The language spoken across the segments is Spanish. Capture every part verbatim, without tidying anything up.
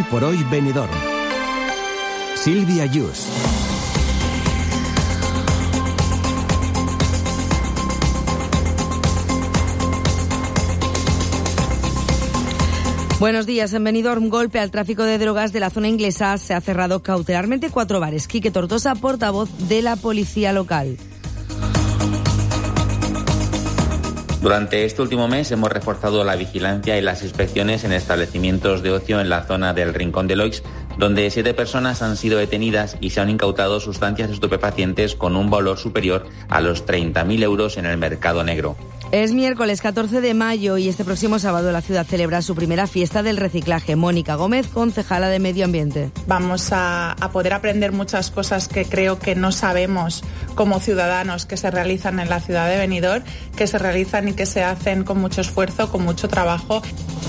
Hoy por Hoy Benidorm. Silvia Yus. Buenos días. En Benidorm, golpe al tráfico de drogas de la zona inglesa. Se ha cerrado cautelarmente cuatro bares. Quique Tortosa, portavoz de la policía local. Durante este último mes hemos reforzado la vigilancia y las inspecciones en establecimientos de ocio en la zona del Rincón de Loix, donde siete personas han sido detenidas y se han incautado sustancias estupefacientes con un valor superior a los treinta mil euros en el mercado negro. Es miércoles catorce de mayo y este próximo sábado la ciudad celebra su primera fiesta del reciclaje. Mónica Gómez, concejala de Medio Ambiente. Vamos a, a poder aprender muchas cosas que creo que no sabemos como ciudadanos que se realizan en la ciudad de Benidorm, que se realizan y que se hacen con mucho esfuerzo, con mucho trabajo.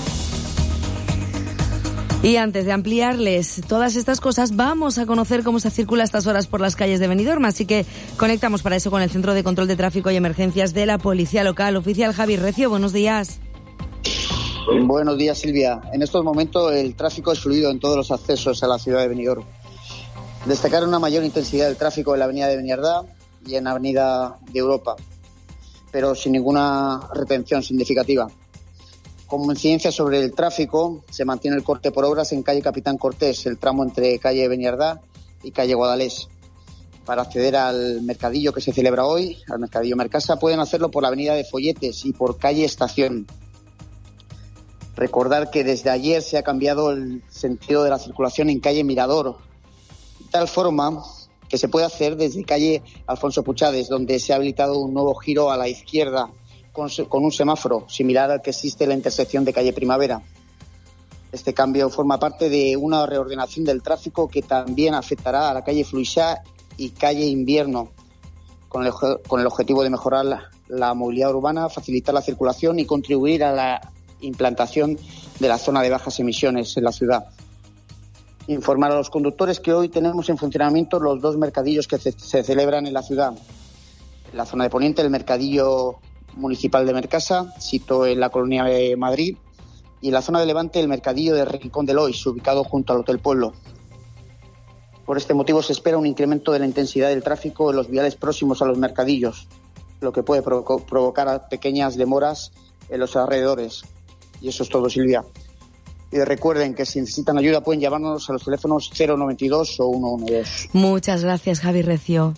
Y antes de ampliarles todas estas cosas, vamos a conocer cómo se circula a estas horas por las calles de Benidorm. Así que conectamos para eso con el Centro de Control de Tráfico y Emergencias de la Policía Local. Oficial Javi Recio, buenos días. Buenos días, Silvia. En estos momentos el tráfico es fluido en todos los accesos a la ciudad de Benidorm. Destacar una mayor intensidad del tráfico en la avenida de Beniardá y en la avenida de Europa, pero sin ninguna retención significativa. Como incidencia sobre el tráfico, se mantiene el corte por obras en calle Capitán Cortés, el tramo entre calle Beniardá y calle Guadalés. Para acceder al mercadillo que se celebra hoy, al mercadillo Mercasa, pueden hacerlo por la avenida de Folletes y por calle Estación. Recordar que desde ayer se ha cambiado el sentido de la circulación en calle Mirador, de tal forma que se puede hacer desde calle Alfonso Puchades, donde se ha habilitado un nuevo giro a la izquierda, Con, con un semáforo similar al que existe en la intersección de calle Primavera. Este cambio forma parte de una reordenación del tráfico que también afectará a la calle Fluixá y calle Invierno, con el, con el objetivo de mejorar la, la movilidad urbana, facilitar la circulación y contribuir a la implantación de la zona de bajas emisiones en la ciudad. Informar a los conductores que hoy tenemos en funcionamiento los dos mercadillos que se, se celebran en la ciudad. En la zona de Poniente, el mercadillo municipal de Mercasa, sito en la Colonia de Madrid, y en la zona de Levante el mercadillo de Rincón de Loix, ubicado junto al Hotel Pueblo. Por este motivo se espera un incremento de la intensidad del tráfico en los viales próximos a los mercadillos, lo que puede provo- provocar pequeñas demoras en los alrededores. Y eso es todo, Silvia. Y recuerden que si necesitan ayuda pueden llamarnos a los teléfonos cero noventa y dos o ciento doce. Muchas gracias, Javi Recio.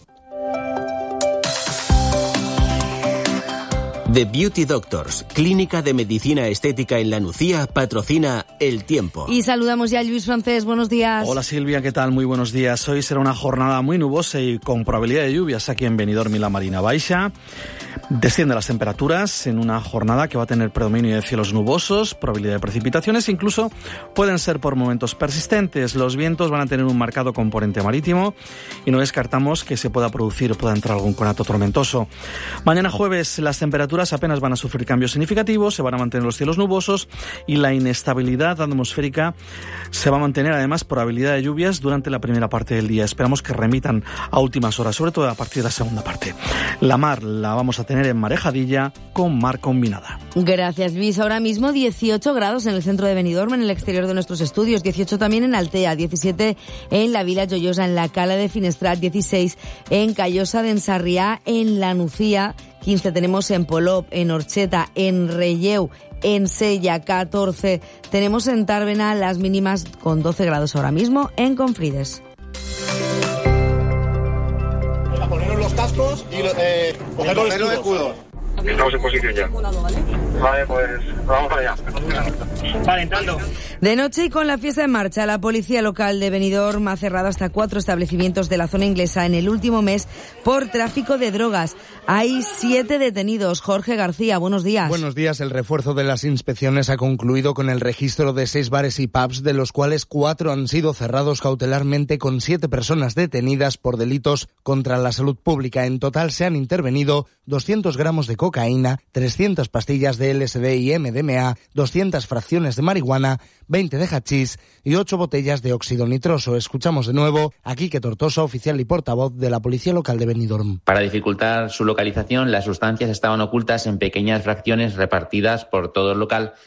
The Beauty Doctors, clínica de medicina estética en La Nucía, patrocina El Tiempo. Y saludamos ya a Luis Francés, buenos días. Hola Silvia, ¿qué tal? Muy buenos días. Hoy será una jornada muy nubosa y con probabilidad de lluvias aquí en Benidorm y la Marina Baixa. Descienden las temperaturas en una jornada que va a tener predominio de cielos nubosos, probabilidad de precipitaciones, incluso pueden ser por momentos persistentes. Los vientos van a tener un marcado componente marítimo y no descartamos que se pueda producir o pueda entrar algún conato tormentoso. Mañana jueves las temperaturas apenas van a sufrir cambios significativos, se van a mantener los cielos nubosos y la inestabilidad atmosférica se va a mantener, además probabilidad de lluvias durante la primera parte del día. Esperamos que remitan a últimas horas, sobre todo a partir de la segunda parte. La mar la vamos a tener en marejadilla con mar combinada. Gracias, Luis. Ahora mismo dieciocho grados en el centro de Benidorm, en el exterior de nuestros estudios, dieciocho también en Altea, diecisiete en la Vila Joyosa, en la Cala de Finestrat, dieciséis en Callosa de Ensarriá, en La Nucía, quince tenemos en Polop, en Orcheta, en Relleu, en Sella, catorce tenemos en Tárvena, las mínimas con doce grados ahora mismo en Confrides. A poneros los cascos y eh, coger los escudos. Estamos en posición ya. Vale, pues vamos para allá. Vale, entrando. De noche y con la fiesta en marcha, la policía local de Benidorm ha cerrado hasta cuatro establecimientos de la zona inglesa en el último mes por tráfico de drogas. Hay siete detenidos. Jorge García, buenos días. Buenos días. El refuerzo de las inspecciones ha concluido con el registro de seis bares y pubs, de los cuales cuatro han sido cerrados cautelarmente, con siete personas detenidas por delitos contra la salud pública. En total se han intervenido doscientos gramos de cocaína, trescientas pastillas de L S D y M D M A, doscientas fracciones de marihuana, veinte de hachís y ocho botellas de óxido nitroso. Escuchamos de nuevo a Quique Tortosa, oficial y portavoz de la Policía Local de Benidorm. Para dificultar su localización, las sustancias estaban ocultas en pequeñas fracciones repartidas por todo el local